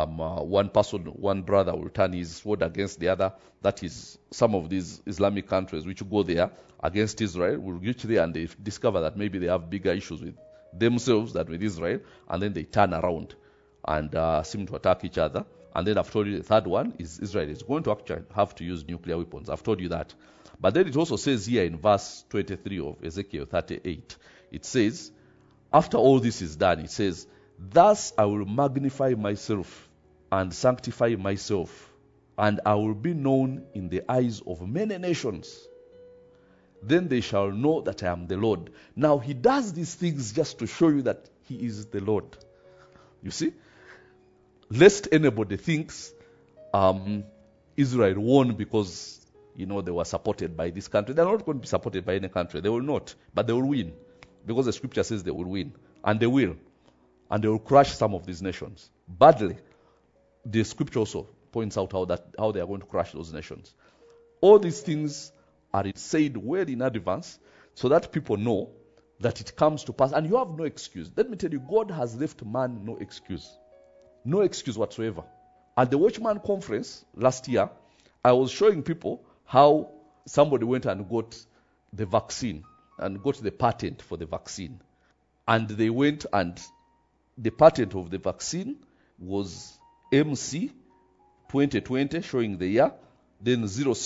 one brother will turn his sword against the other. That is, some of these Islamic countries which go there against Israel will reach there and they discover that maybe they have bigger issues with themselves than with Israel, and then they turn around and seem to attack each other. And then I've told you the third one is Israel is going to actually have to use nuclear weapons. I've told you that. But then it also says here in verse 23 of Ezekiel 38, it says, after all this is done, it says, thus I will magnify myself and sanctify myself, and I will be known in the eyes of many nations. Then they shall know that I am the Lord. Now he does these things just to show you that he is the Lord. You see? Lest anybody thinks Israel won because, they were supported by this country. They're not going to be supported by any country. They will not. But they will win. Because the scripture says they will win. And they will. And they will crush some of these nations. Badly. The scripture also points out how they are going to crush those nations. All these things are said well in advance so that people know that it comes to pass. And you have no excuse. Let me tell you, God has left man no excuse. No excuse whatsoever. At the Watchman conference last year, I was showing people how somebody went and got the vaccine and got the patent for the vaccine. And they went and the patent of the vaccine was MC 2020, showing the year, then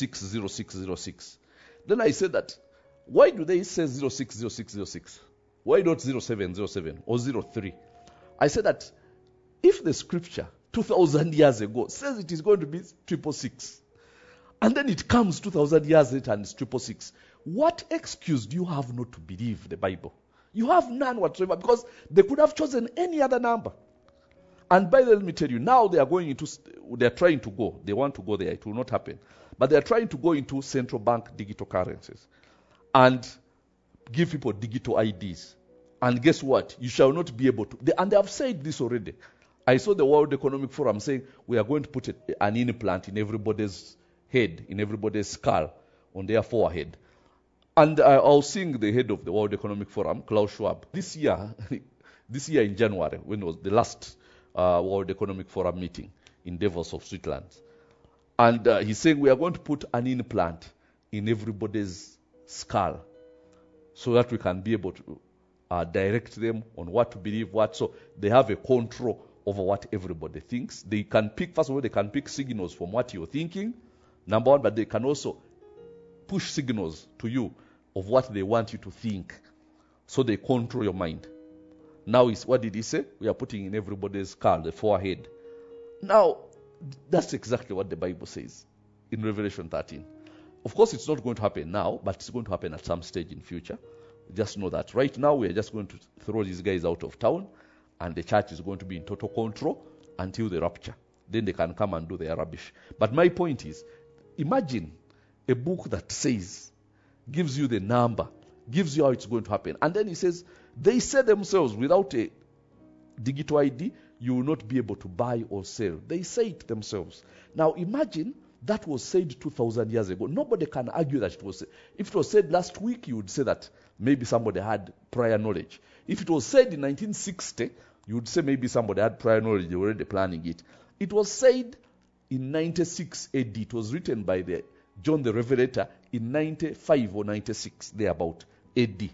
060606. Then I said that, why do they say 060606? Why not 0707 or 03? I said that if the scripture 2,000 years ago says it is going to be 666, and then it comes 2,000 years later and it's 666, what excuse do you have not to believe the Bible? You have none whatsoever, because they could have chosen any other number. And by the way, let me tell you, now they are trying to go. They want to go there. It will not happen. But they are trying to go into central bank digital currencies and give people digital IDs. And guess what? You shall not be able to. And they have said this already. I saw the World Economic Forum saying we are going to put an implant in everybody's head, in everybody's skull, on their forehead. And I was seeing the head of the World Economic Forum, Klaus Schwab, this year in January, when it was the last World Economic Forum meeting in Davos of Switzerland. And he's saying we are going to put an implant in everybody's skull so that we can be able to direct them on what to believe, so they have a control over what everybody thinks. They can pick, first of all, they can pick signals from what you're thinking, number one, but they can also push signals to you of what they want you to think. So they control your mind. Now, what did he say? We are putting in everybody's skull, the forehead. Now, that's exactly what the Bible says in Revelation 13. Of course, it's not going to happen now, but it's going to happen at some stage in future. Just know that. Right now, we are just going to throw these guys out of town, and the church is going to be in total control until the rapture. Then they can come and do their rubbish. But my point is, imagine a book that says, gives you the number, gives you how it's going to happen. And then he says, they say themselves, without a digital ID, you will not be able to buy or sell. They say it themselves. Now imagine that was said 2,000 years ago. Nobody can argue that it was said. If it was said last week, you would say that maybe somebody had prior knowledge. If it was said in 1960, you would say maybe somebody had prior knowledge, they were already planning it. It was said in 96 AD. It was written by John the Revelator in 95 or 96, thereabout, AD.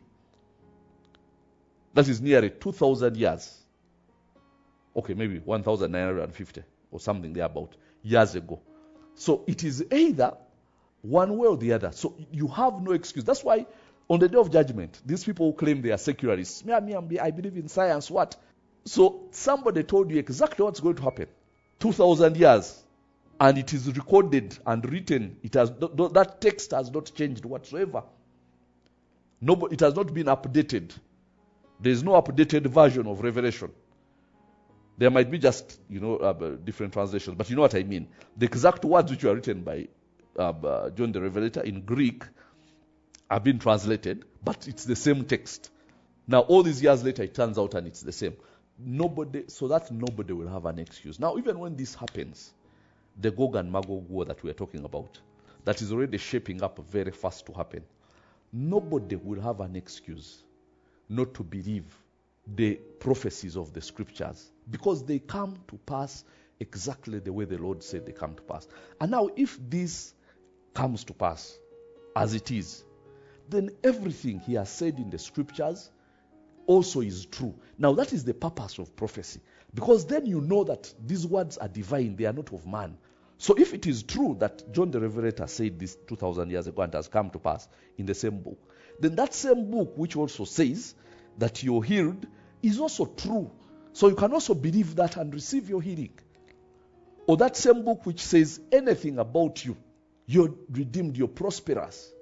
That is nearly 2,000 years. Okay, maybe 1,950 or something thereabout, years ago. So it is either one way or the other. So you have no excuse. That's why on the day of judgment, these people who claim they are secularists, I believe in science, what? So somebody told you exactly what's going to happen. 2,000 years. And it is recorded and written. That text has not changed whatsoever. It has not been updated. There is no updated version of Revelation. There might be just, different translations, but you know what I mean. The exact words which were written by John the Revelator in Greek have been translated, but it's the same text. Now, all these years later, it turns out and it's the same. Nobody will have an excuse. Now, even when this happens, the Gog and Magog war that we are talking about, that is already shaping up very fast to happen, nobody will have an excuse not to believe the prophecies of the scriptures, because they come to pass exactly the way the Lord said they come to pass. And now if this comes to pass as it is, then everything he has said in the scriptures also is true. Now that is the purpose of prophecy, because then you know that these words are divine, they are not of man. So if it is true that John the Revelator said this 2,000 years ago and has come to pass in the same book, then that same book which also says that you're healed is also true. So you can also believe that and receive your healing. Or that same book which says anything about you, you're redeemed, you're prosperous,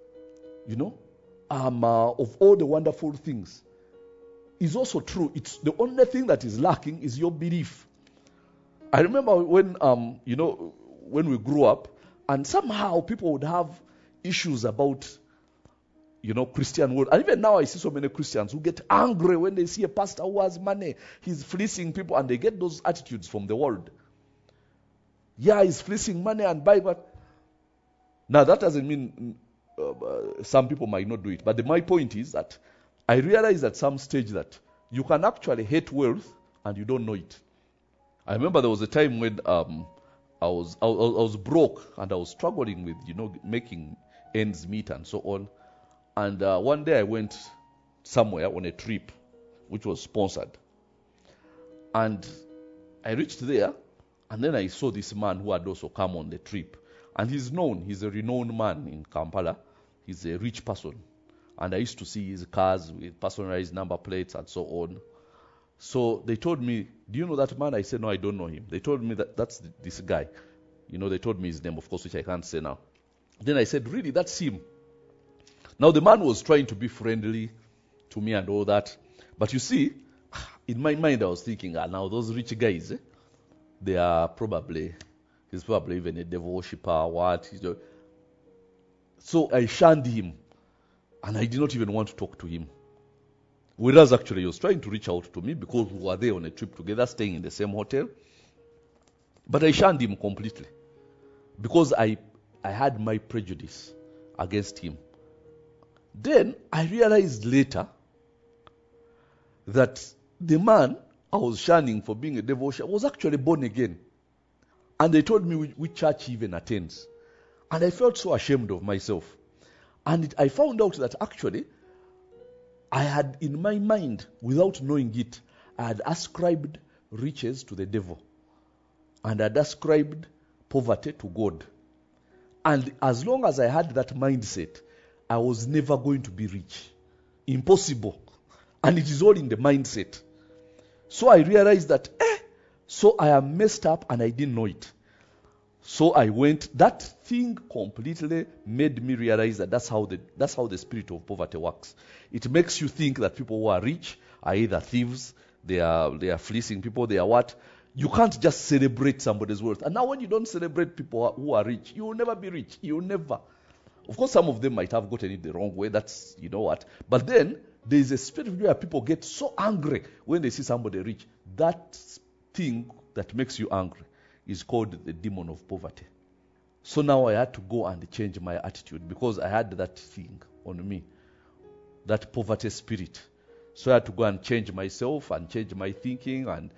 of all the wonderful things, is also true. It's the only thing that is lacking is your belief. I remember when when we grew up, and somehow people would have issues about Christian world. And even now I see so many Christians who get angry when they see a pastor who has money, he's fleecing people, and they get those attitudes from the world. Yeah, he's fleecing money and buying what. Now that doesn't mean some people might not do it, but my point is that I realized at some stage that you can actually hate wealth and you don't know it. I remember there was a time when I was broke and I was struggling with making ends meet and so on. And one day I went somewhere on a trip which was sponsored. And I reached there, and then I saw this man who had also come on the trip. And he's a renowned man in Kampala. He's a rich person. And I used to see his cars with personalized number plates and so on. So they told me, do you know that man? I said, no, I don't know him. They told me that's this guy. They told me his name, of course, which I can't say now. Then I said, really, that's him. Now the man was trying to be friendly to me and all that. But you see, in my mind I was thinking, now those rich guys, he's probably even a devil worshipper, what? So I shunned him. And I did not even want to talk to him. Whereas actually he was trying to reach out to me because we were there on a trip together, staying in the same hotel. But I shunned him completely. Because I had my prejudice against him. Then I realized later that the man I was shunning for being a devil worshiper was actually born again. And they told me which church he even attends. And I felt so ashamed of myself. And I found out that actually, I had in my mind, without knowing it, I had ascribed riches to the devil. And I had ascribed poverty to God. And as long as I had that mindset, I was never going to be rich. Impossible. And it is all in the mindset. So I realized that, so I am messed up and I didn't know it. So I went, that thing completely made me realize that that's how the spirit of poverty works. It makes you think that people who are rich are either thieves, they are fleecing people, they are what? You can't just celebrate somebody's wealth. And now when you don't celebrate people who are rich, you will never be rich. You will never. Of course, some of them might have gotten it the wrong way. That's, what. But then, there is a spirit where people get so angry when they see somebody rich. That thing that makes you angry is called the demon of poverty. So now I had to go and change my attitude because I had that thing on me, that poverty spirit. So I had to go and change myself and change my thinking and,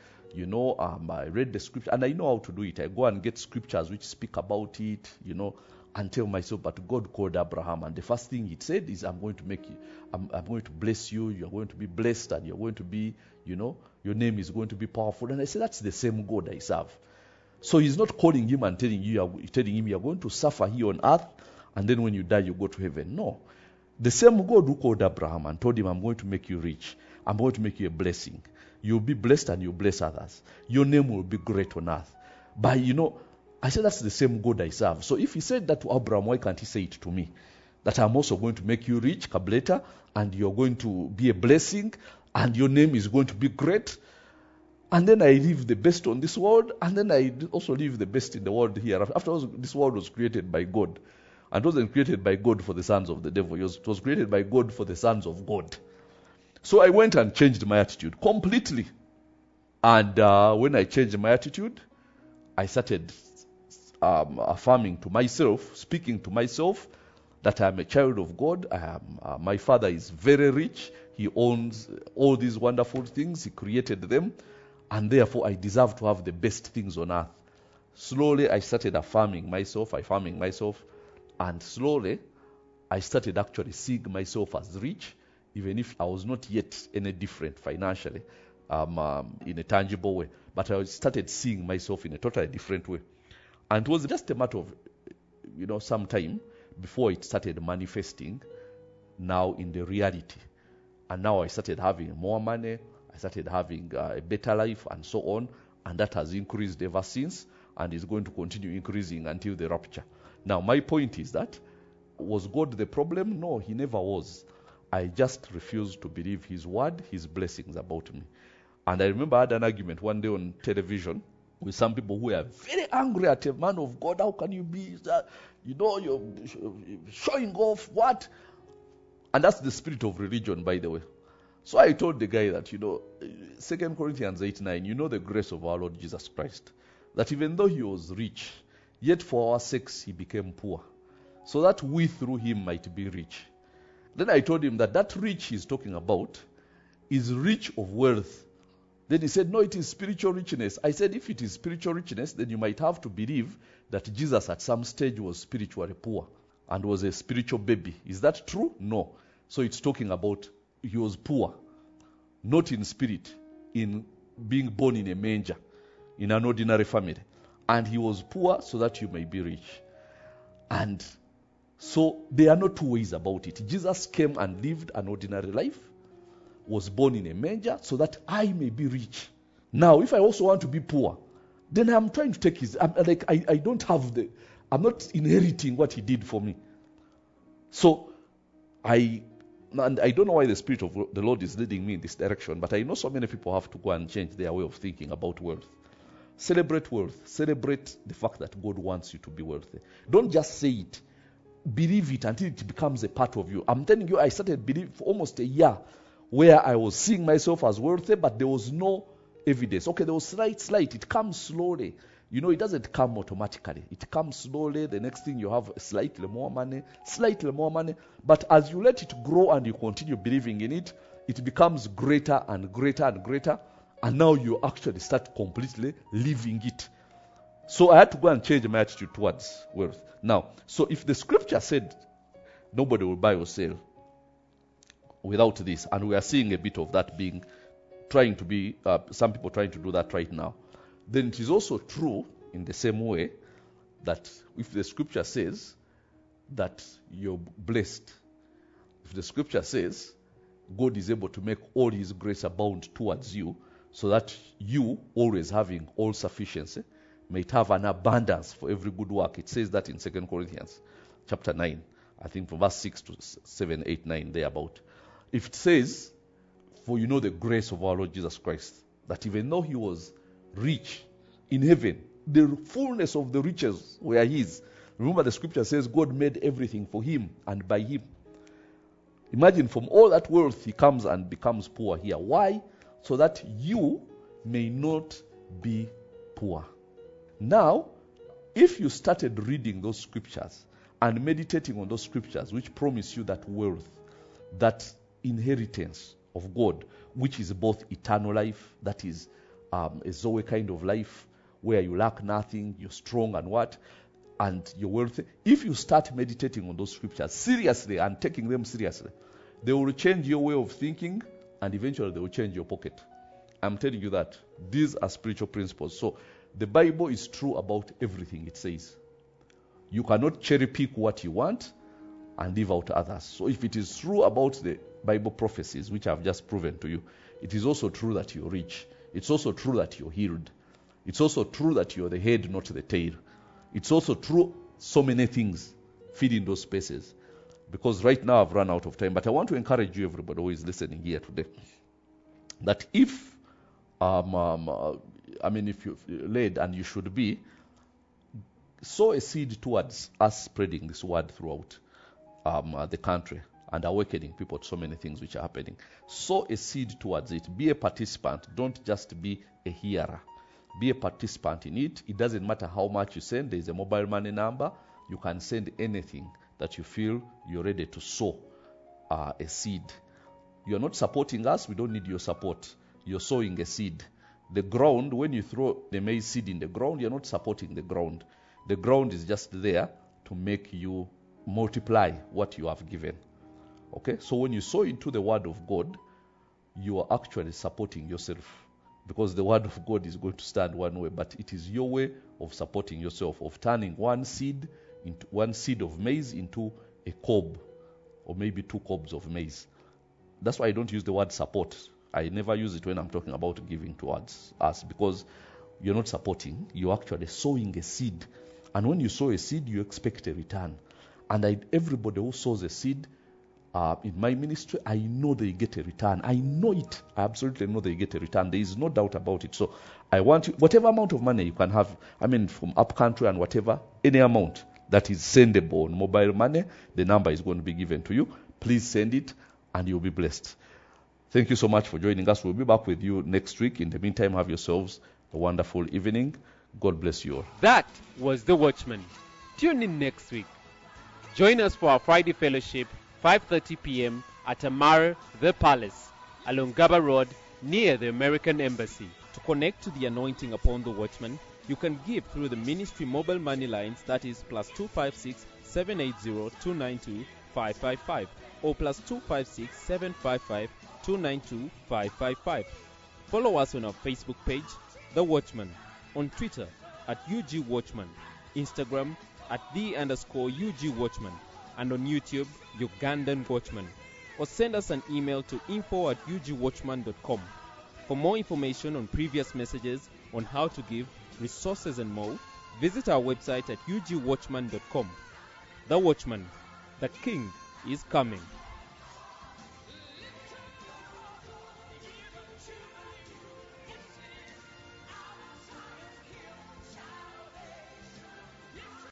I read the scripture and I know how to do it. I go and get scriptures which speak about it, and tell myself, but God called Abraham and the first thing he said is, I'm going to make you, I'm going to bless you, you're going to be blessed and you're going to be, your name is going to be powerful. And I said, that's the same God I serve. So he's not calling him and telling him you're going to suffer here on earth and then when you die you go to heaven. No. The same God who called Abraham and told him, I'm going to make you rich. I'm going to make you a blessing. You'll be blessed and you'll bless others. Your name will be great on earth. But I said that's the same God I serve. So if he said that to Abraham, why can't he say it to me? That I'm also going to make you rich, Kableta, and you're going to be a blessing and your name is going to be great. And then I live the best on this world, and then I also live the best in the world here. After all, this world was created by God. And it wasn't created by God for the sons of the devil. It was created by God for the sons of God. So I went and changed my attitude completely. And when I changed my attitude, I started affirming to myself, speaking to myself, that I am a child of God. My father is very rich. He owns all these wonderful things. He created them. And therefore, I deserve to have the best things on earth. Slowly, I started affirming myself. And slowly, I started actually seeing myself as rich, even if I was not yet any different financially, in a tangible way. But I started seeing myself in a totally different way. And it was just a matter of, some time before it started manifesting now in the reality. And now I started having more money, I started having a better life and so on, and that has increased ever since and is going to continue increasing until the rapture. Now my point is that, was God the problem? No, he never was. I just refused to believe his word, his blessings about me. And I remember I had an argument one day on television with some people who were very angry at a man of God. How can you be that? You're showing off what? And that's the spirit of religion, by the way. So I told the guy that, 2 Corinthians 8:9, the grace of our Lord Jesus Christ, that even though he was rich, yet for our sakes he became poor, so that we through him might be rich. Then I told him that rich he's talking about is rich of wealth. Then he said, no, it is spiritual richness. I said, if it is spiritual richness, then you might have to believe that Jesus at some stage was spiritually poor and was a spiritual baby. Is that true? No. So it's talking about he was poor, not in spirit, in being born in a manger, in an ordinary family. And he was poor so that you may be rich. And so there are no two ways about it. Jesus came and lived an ordinary life, was born in a manger so that I may be rich. Now, if I also want to be poor, then I'm trying to take his, I'm not inheriting what he did for me. So, I don't know why the Spirit of the Lord is leading me in this direction, but I know so many people have to go and change their way of thinking about wealth. Celebrate wealth. Celebrate the fact that God wants you to be wealthy. Don't just say it. Believe it until it becomes a part of you. I'm telling you, I started believing for almost a year where I was seeing myself as wealthy, but there was no evidence. Okay, there was slight. It comes slowly. It doesn't come automatically. It comes slowly. The next thing you have slightly more money. But as you let it grow and you continue believing in it, it becomes greater and greater and greater. And now you actually start completely living it. So I had to go and change my attitude towards wealth. Now, so if the scripture said nobody will buy or sell without this, and we are seeing a bit of that some people trying to do that right now, then it is also true in the same way that if the scripture says that you're blessed, if the scripture says God is able to make all his grace abound towards you, so that you, always having all sufficiency, might have an abundance for every good work. It says that in 2 Corinthians chapter 9, I think from verse 6 to 7, 8, 9, thereabout. If it says, for the grace of our Lord Jesus Christ, that even though he was rich in heaven, the fullness of the riches were his. Remember the scripture says God made everything for him and by him. Imagine from all that wealth he comes and becomes poor here. Why? So that you may not be poor. Now, if you started reading those scriptures and meditating on those scriptures which promise you that wealth, that inheritance of God, which is both eternal life, that is a Zoe kind of life, where you lack nothing, you're strong and you're wealthy. If you start meditating on those scriptures seriously and taking them seriously, they will change your way of thinking and eventually they will change your pocket. I'm telling you that. These are spiritual principles. So the Bible is true about everything it says. You cannot cherry pick what you want and leave out others. So if it is true about the Bible prophecies, which I've just proven to you, it is also true that you're rich. It's also true that you're healed. It's also true that you're the head, not the tail. It's also true so many things fit in those spaces. Because right now I've run out of time, but I want to encourage you, everybody who is listening here today, that if you're led, and you should be, sow a seed towards us spreading this word throughout the country and awakening people to so many things which are happening. Sow a seed towards it. Be a participant. Don't just be a hearer. Be a participant in it. It doesn't matter how much you send. There is a mobile money number. You can send anything that you feel you're ready to sow a seed. You're not supporting us. We don't need your support. You're sowing a seed. The ground, when you throw the maize seed in the ground, you're not supporting the ground. The ground is just there to make you multiply what you have given. Okay? So when you sow into the word of God, you are actually supporting yourself, because the word of God is going to stand one way, but it is your way of supporting yourself, of turning one seed of maize into a cob, or maybe 2 cobs of maize. That's why I don't use the word support. I never use it when I'm talking about giving towards us, because you're not supporting, you're actually sowing a seed. And when you sow a seed, you expect a return. And everybody who sows a seed in my ministry, I know they get a return. I know it. I absolutely know they get a return. There is no doubt about it. So I want you, whatever amount of money you can have, from up country and whatever, any amount that is sendable on mobile money, the number is going to be given to you. Please send it and you'll be blessed. Thank you so much for joining us. We'll be back with you next week. In the meantime, have yourselves a wonderful evening. God bless you all. That was The Watchman. Tune in next week. Join us for our Friday fellowship, 5:30 p.m. at Amar The Palace, along Gaba Road, near the American Embassy. To connect to the anointing upon The Watchman, you can give through the ministry mobile money lines, that is +256 780 292 555 or +256 755 292 555. Follow us on our Facebook page, The Watchman, on Twitter at UG Watchman, Instagram at @the_UG Watchman, and on YouTube, Ugandan Watchman. Or send us an email to info@ugwatchman.com. For more information on previous messages, on how to give, resources and more, visit our website at ugwatchman.com. The Watchman, the King is coming.